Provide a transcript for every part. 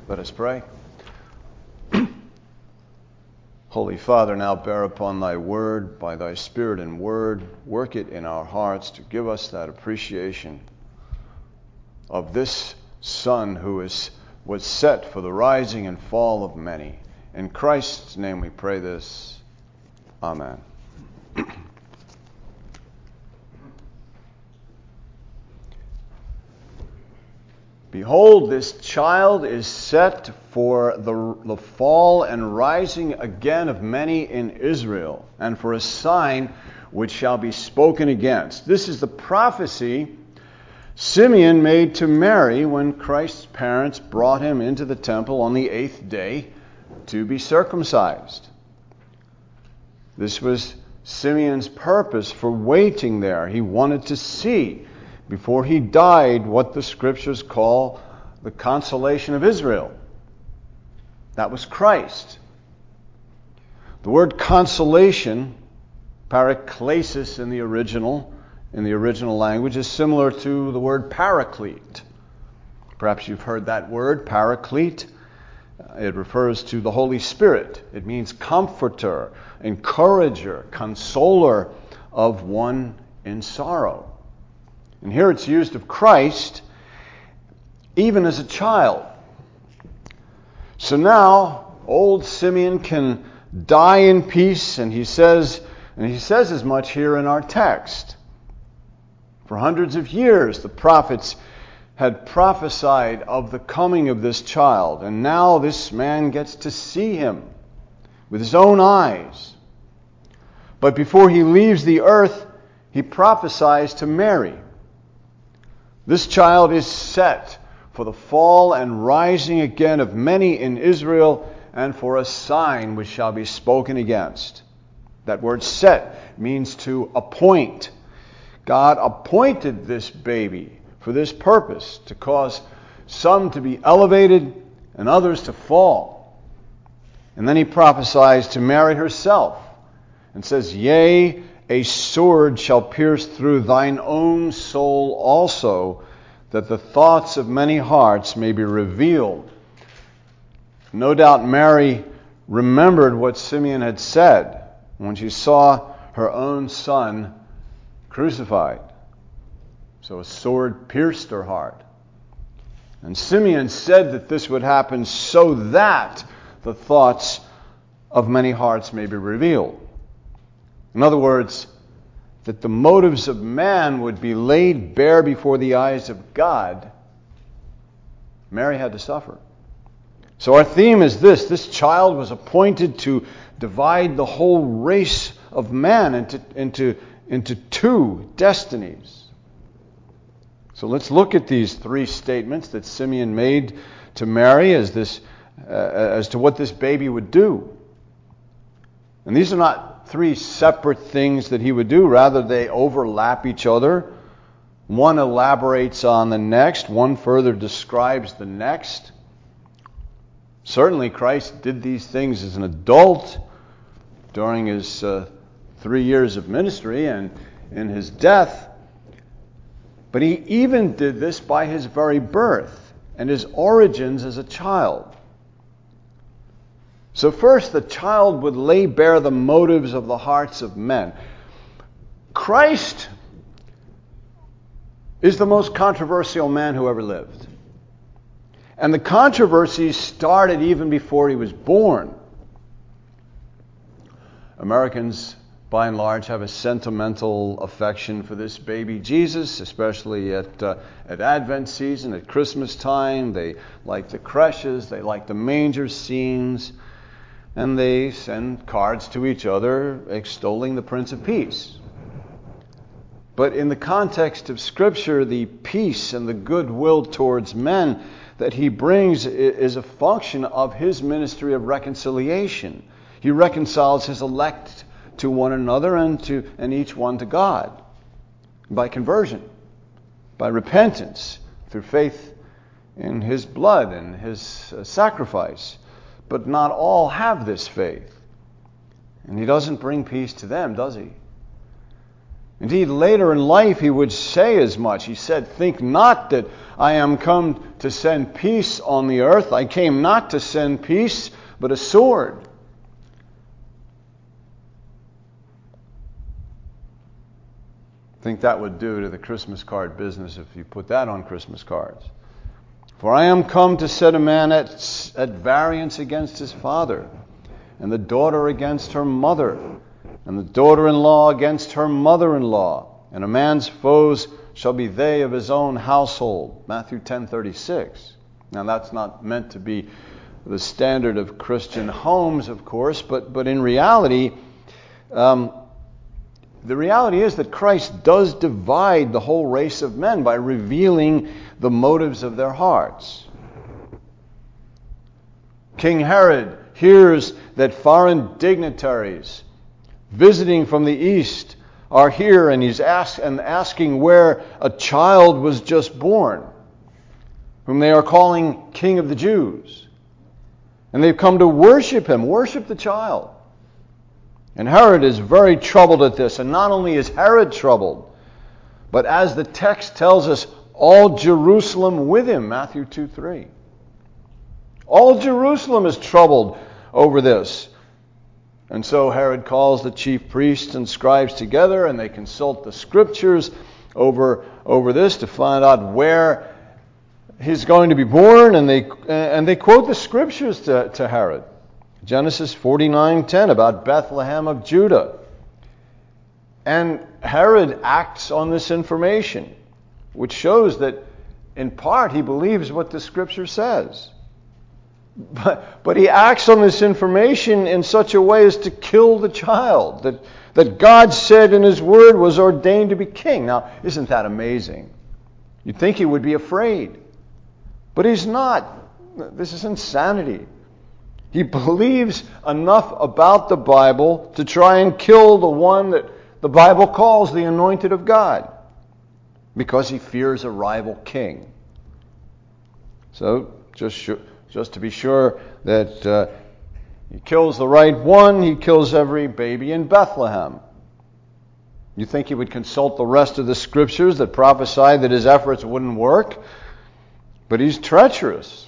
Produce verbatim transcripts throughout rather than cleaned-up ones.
Let us pray. Holy Father, now bear upon thy word, by thy Spirit and word, work it in our hearts to give us that appreciation of this Son who is, was set for the rising and fall of many. In Christ's name we pray this. Amen. Behold, this child is set for the, the fall and rising again of many in Israel, and for a sign which shall be spoken against. This is the prophecy Simeon made to Mary when Christ's parents brought him into the temple on the eighth day to be circumcised. This was Simeon's purpose for waiting there. He wanted to see before he died what the scriptures call the consolation of Israel. That was Christ. The word consolation, paraklesis in the original, in the original language, is similar to the word paraclete. Perhaps you've heard that word, paraclete. It refers to the Holy Spirit. It means comforter, encourager, consoler of one in sorrow. And here it's used of Christ even as a child. So now old Simeon can die in peace, and he says, and he says as much here in our text. For hundreds of years the prophets had prophesied of the coming of this child, and now this man gets to see him with his own eyes. But before he leaves the earth, he prophesies to Mary. This child is set for the fall and rising again of many in Israel, and for a sign which shall be spoken against. That word set means to appoint. God appointed this baby for this purpose, to cause some to be elevated and others to fall. And then he prophesies to Mary herself and says, Yea, a sword shall pierce through thine own soul also, that the thoughts of many hearts may be revealed. No doubt Mary remembered what Simeon had said when she saw her own son crucified. So a sword pierced her heart. And Simeon said that this would happen so that the thoughts of many hearts may be revealed. In other words, that the motives of man would be laid bare before the eyes of God. Mary had to suffer. So our theme is this. This child was appointed to divide the whole race of man into, into, into two destinies. So let's look at these three statements that Simeon made to Mary as this, uh, as to what this baby would do. And these are not three separate things that he would do. Rather, they overlap each other. One elaborates on the next. One further describes the next. Certainly, Christ did these things as an adult during his uh, three years of ministry and in his death. But he even did this by his very birth and his origins as a child. So first, the child would lay bare the motives of the hearts of men. Christ is the most controversial man who ever lived. And the controversy started even before he was born. Americans, by and large, have a sentimental affection for this baby Jesus, especially at uh, at Advent season, at Christmas time. They like the creches, they like the manger scenes, and they send cards to each other extolling the Prince of Peace. But in the context of Scripture, the peace and the goodwill towards men that he brings is a function of his ministry of reconciliation. He reconciles his elect to one another and to and each one to God by conversion, by repentance, through faith in his blood and his uh, sacrifice. But not all have this faith. And he doesn't bring peace to them, does he? Indeed, later in life he would say as much. He said, "Think not that I am come to send peace on the earth. I came not to send peace, but a sword." I think that would do to the Christmas card business if you put that on Christmas cards. "For I am come to set a man at, at variance against his father, and the daughter against her mother, and the daughter-in-law against her mother-in-law, and a man's foes shall be they of his own household." Matthew ten thirty-six. Now that's not meant to be the standard of Christian homes, of course, but, but in reality, um, the reality is that Christ does divide the whole race of men by revealing the motives of their hearts. King Herod hears that foreign dignitaries visiting from the east are here, and he's ask, and asking where a child was just born, whom they are calling King of the Jews. And they've come to worship him, worship the child. And Herod is very troubled at this. And not only is Herod troubled, but as the text tells us, all Jerusalem with him, Matthew two three. All Jerusalem is troubled over this. And so Herod calls the chief priests and scribes together, and they consult the scriptures over, over this to find out where he's going to be born. And they, and they quote the scriptures to, to Herod. Genesis forty-nine ten about Bethlehem of Judah. And Herod acts on this information, which shows that in part he believes what the scripture says. But, but he acts on this information in such a way as to kill the child that, that God said in his word was ordained to be king. Now, isn't that amazing? You'd think he would be afraid. But he's not. This is insanity. He believes enough about the Bible to try and kill the one that the Bible calls the anointed of God, because he fears a rival king. So, just sure, just to be sure that uh, he kills the right one, he kills every baby in Bethlehem. You think he would consult the rest of the scriptures that prophesied that his efforts wouldn't work? But he's treacherous.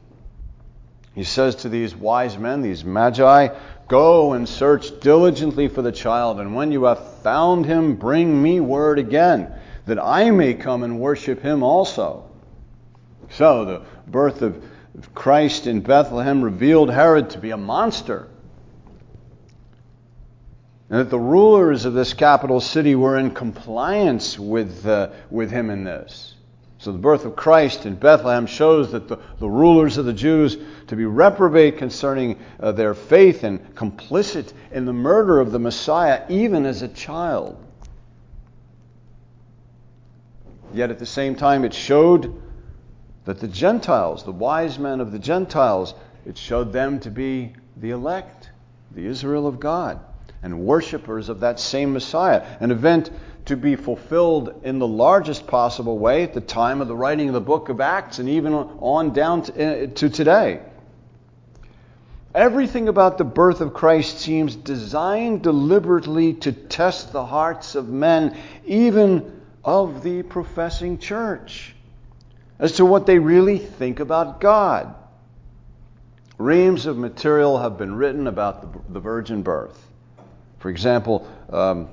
He says to these wise men, these magi, "Go and search diligently for the child, and when you have found him, bring me word again, that I may come and worship him also." So the birth of Christ in Bethlehem revealed Herod to be a monster, and that the rulers of this capital city were in compliance with, uh, with him in this. So the birth of Christ in Bethlehem shows that the, the rulers of the Jews to be reprobate concerning uh, their faith and complicit in the murder of the Messiah, even as a child. Yet at the same time it showed that the Gentiles, the wise men of the Gentiles, it showed them to be the elect, the Israel of God, and worshipers of that same Messiah. An event to be fulfilled in the largest possible way at the time of the writing of the book of Acts, and even on down to, uh, to today. Everything about the birth of Christ seems designed deliberately to test the hearts of men, even of the professing church, as to what they really think about God. Reams of material have been written about the, the virgin birth. For example, um,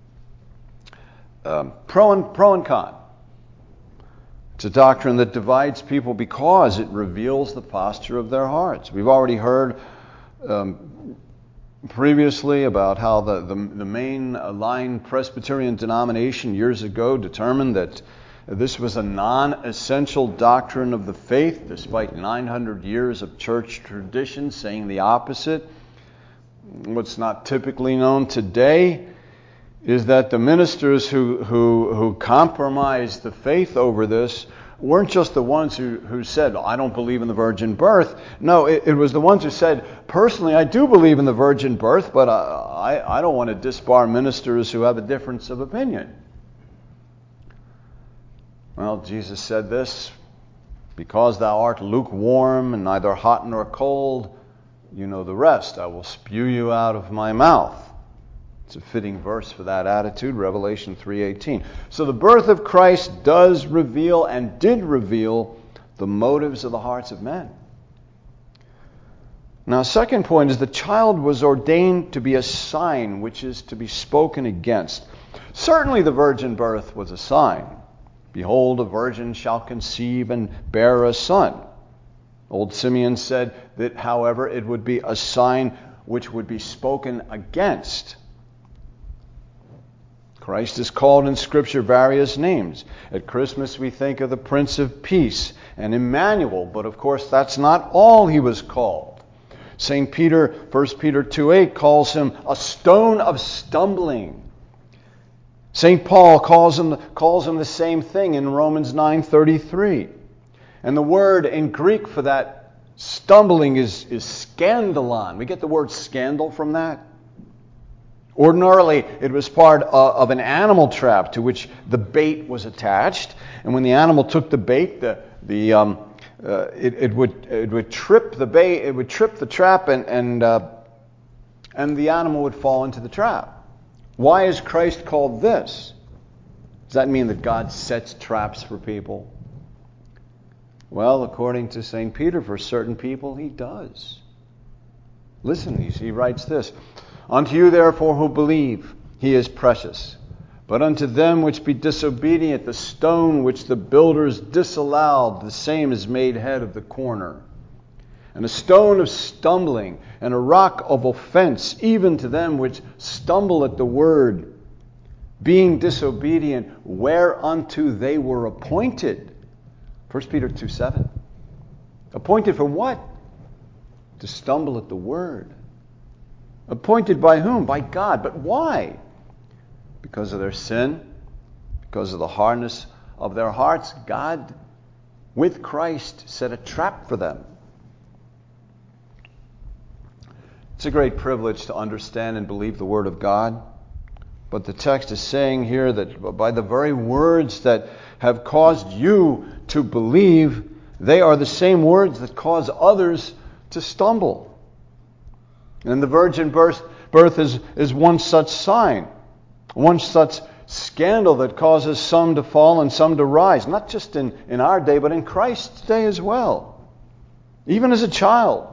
um, pro and pro and con. It's a doctrine that divides people because it reveals the posture of their hearts. We've already heard um, previously about how the, the, the main line Presbyterian denomination years ago determined that this was a non-essential doctrine of the faith, despite nine hundred years of church tradition saying the opposite. What's not typically known today is that the ministers who, who, who compromised the faith over this weren't just the ones who, who said, I don't believe in the virgin birth. No, it, it was the ones who said, personally, I do believe in the virgin birth, but I, I, I don't want to disbar ministers who have a difference of opinion. Well, Jesus said this, because thou art lukewarm and neither hot nor cold, you know the rest. I will spew you out of my mouth. It's a fitting verse for that attitude, Revelation three eighteen. So the birth of Christ does reveal and did reveal the motives of the hearts of men. Now, second point is the child was ordained to be a sign which is to be spoken against. Certainly the virgin birth was a sign. Behold, a virgin shall conceive and bear a son. Old Simeon said that, however, it would be a sign which would be spoken against. Christ is called in Scripture various names. At Christmas we think of the Prince of Peace and Emmanuel, but of course that's not all he was called. Saint Peter, First Peter two eight, calls him a stone of stumbling. Saint Paul calls him, calls him the same thing in Romans nine thirty-three. And the word in Greek for that stumbling is, is scandalon. We get the word scandal from that. Ordinarily, it was part of an animal trap to which the bait was attached. And when the animal took the bait, the, the, um, uh, it, it, would, it would trip the bait, it would trip the trap, and, and, uh, and the animal would fall into the trap. Why is Christ called this? Does that mean that God sets traps for people? Well, according to Saint Peter, for certain people, he does. Listen, he writes this. Unto you, therefore, who believe, he is precious. But unto them which be disobedient, the stone which the builders disallowed, the same is made head of the corner. And a stone of stumbling, and a rock of offense, even to them which stumble at the word, being disobedient, whereunto they were appointed. First Peter two seven. Appointed for what? To stumble at the word. Appointed by whom? By God. But why? Because of their sin, because of the hardness of their hearts. God, with Christ, set a trap for them. It's a great privilege to understand and believe the Word of God. But the text is saying here that by the very words that have caused you to believe, they are the same words that cause others to stumble. And the virgin birth, birth is, is one such sign, one such scandal that causes some to fall and some to rise, not just in, in our day, but in Christ's day as well, even as a child.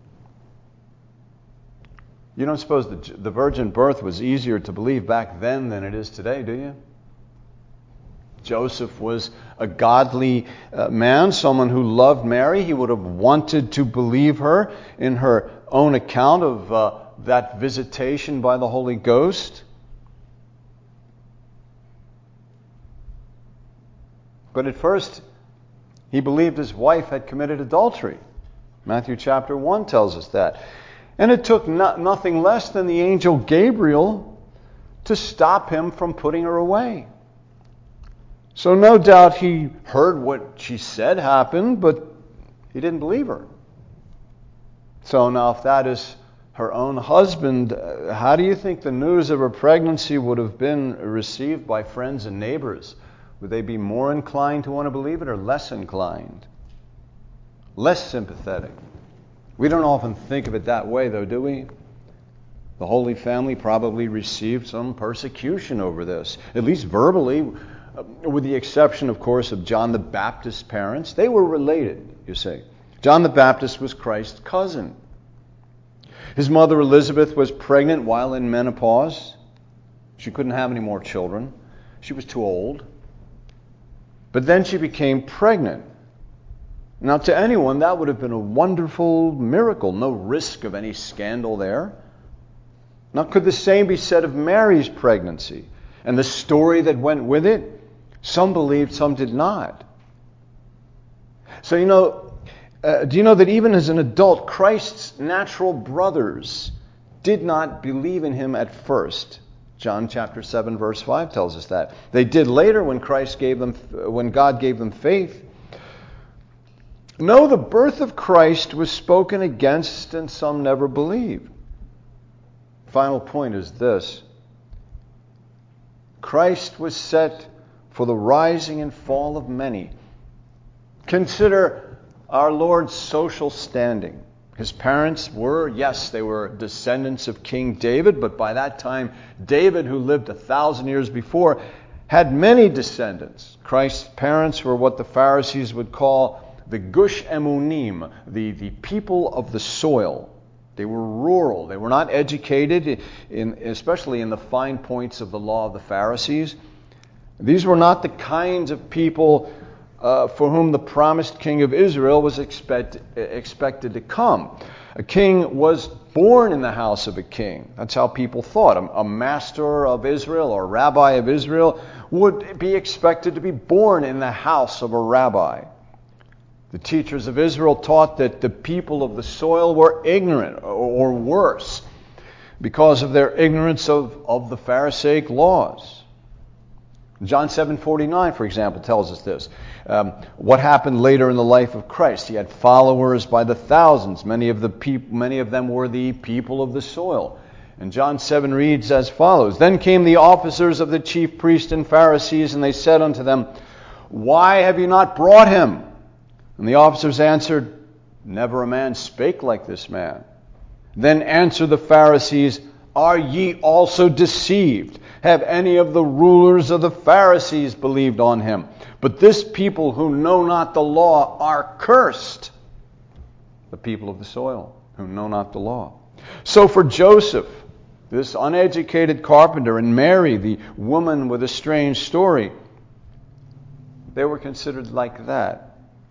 You don't suppose the, the virgin birth was easier to believe back then than it is today, do you? Joseph was a godly uh, man, someone who loved Mary. He would have wanted to believe her in her own account of uh, that visitation by the Holy Ghost. But at first, he believed his wife had committed adultery. Matthew chapter one tells us that. And it took no, nothing less than the angel Gabriel to stop him from putting her away. So no doubt he heard what she said happened, but he didn't believe her. So now if that is her own husband, how do you think the news of her pregnancy would have been received by friends and neighbors? Would they be more inclined to want to believe it or less inclined? Less sympathetic? We don't often think of it that way, though, do we? The Holy Family probably received some persecution over this, at least verbally, with the exception, of course, of John the Baptist's parents. They were related, you see. John the Baptist was Christ's cousin. His mother Elizabeth was pregnant while in menopause. She couldn't have any more children. She was too old. But then she became pregnant. Now, to anyone, that would have been a wonderful miracle. No risk of any scandal there. Now, could the same be said of Mary's pregnancy and the story that went with it? Some believed, some did not. So, you know, uh, do you know that even as an adult, Christ's natural brothers did not believe in him at first? John chapter seven, verse five tells us that. They did later when Christ gave them, when God gave them faith. No, the birth of Christ was spoken against and some never believed. Final point is this. Christ was set for the rising and fall of many. Consider our Lord's social standing. His parents were, yes, they were descendants of King David, but by that time, David, who lived a thousand years before, had many descendants. Christ's parents were what the Pharisees would call the Gush Emunim, the, the people of the soil. They were rural. They were not educated, in, especially in the fine points of the law of the Pharisees. These were not the kinds of people uh, for whom the promised king of Israel was expect, expected to come. A king was born in the house of a king. That's how people thought. A, a master of Israel or a rabbi of Israel would be expected to be born in the house of a rabbi. The teachers of Israel taught that the people of the soil were ignorant, or worse, because of their ignorance of, of the Pharisaic laws. John seven forty-nine, for example, tells us this. Um, what happened later in the life of Christ? He had followers by the thousands. Many of the peop- many of them were the people of the soil. And John seven reads as follows. Then came the officers of the chief priests and Pharisees, and they said unto them, Why have you not brought him? And the officers answered, Never a man spake like this man. Then answered the Pharisees, Are ye also deceived? Have any of the rulers of the Pharisees believed on him? But this people who know not the law are cursed. The people of the soil who know not the law. So for Joseph, this uneducated carpenter, and Mary, the woman with a strange story, they were considered like that.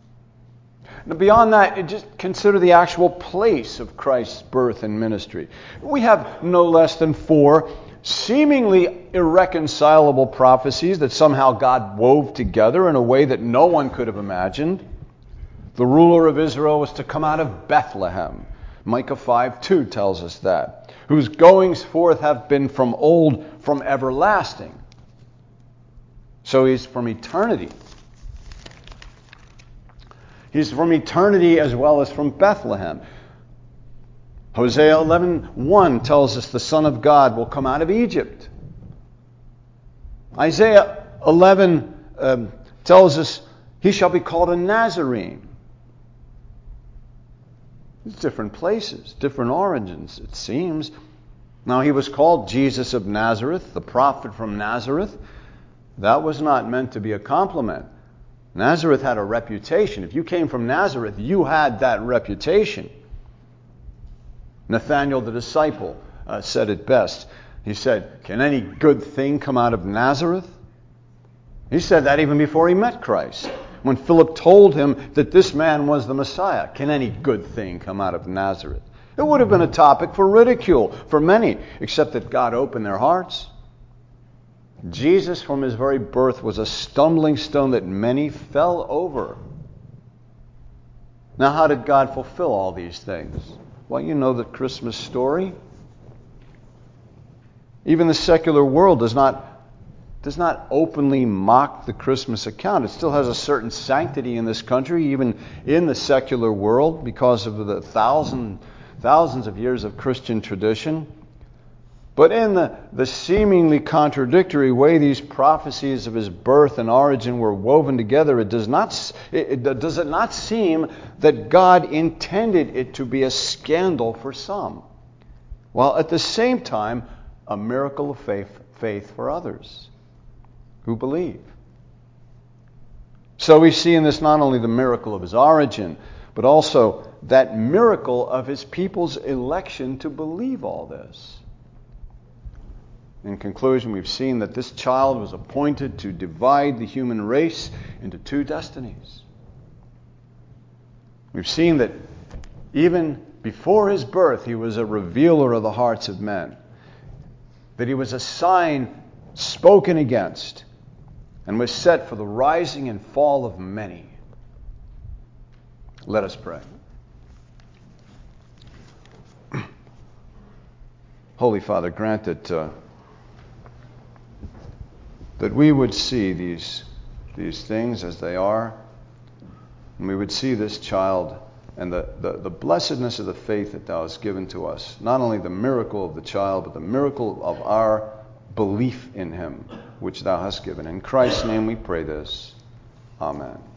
Now beyond that, just consider the actual place of Christ's birth and ministry. We have no less than four seemingly irreconcilable prophecies that somehow God wove together in a way that no one could have imagined. The ruler of Israel was to come out of Bethlehem. Micah five two tells us that. Whose goings forth have been from old, from everlasting. So he's from eternity. He's from eternity as well as from Bethlehem. Hosea eleven one tells us the Son of God will come out of Egypt. Isaiah eleven um, tells us he shall be called a Nazarene. It's different places, different origins, it seems. Now, he was called Jesus of Nazareth, the prophet from Nazareth. That was not meant to be a compliment. Nazareth had a reputation. If you came from Nazareth, you had that reputation. Nathanael the disciple uh, said it best. He said, Can any good thing come out of Nazareth? He said that even before he met Christ. When Philip told him that this man was the Messiah, can any good thing come out of Nazareth? It would have been a topic for ridicule for many, except that God opened their hearts. Jesus from his very birth was a stumbling stone that many fell over. Now, how did God fulfill all these things? Well, you know the Christmas story. Even the secular world does not, does not openly mock the Christmas account. It still has a certain sanctity in this country, even in the secular world, because of the thousand, thousands of years of Christian tradition. But in the, the seemingly contradictory way these prophecies of his birth and origin were woven together, it does not it, it, does it not seem that God intended it to be a scandal for some, while at the same time a miracle of faith, faith for others who believe? So we see in this not only the miracle of his origin, but also that miracle of his people's election to believe all this. In conclusion, we've seen that this child was appointed to divide the human race into two destinies. We've seen that even before his birth, he was a revealer of the hearts of men. That he was a sign spoken against and was set for the rising and fall of many. Let us pray. Holy Father, grant that uh, that we would see these, these things as they are, and we would see this child and the, the, the blessedness of the faith that thou hast given to us. Not only the miracle of the child, but the miracle of our belief in him, which thou hast given. In Christ's name we pray this. Amen.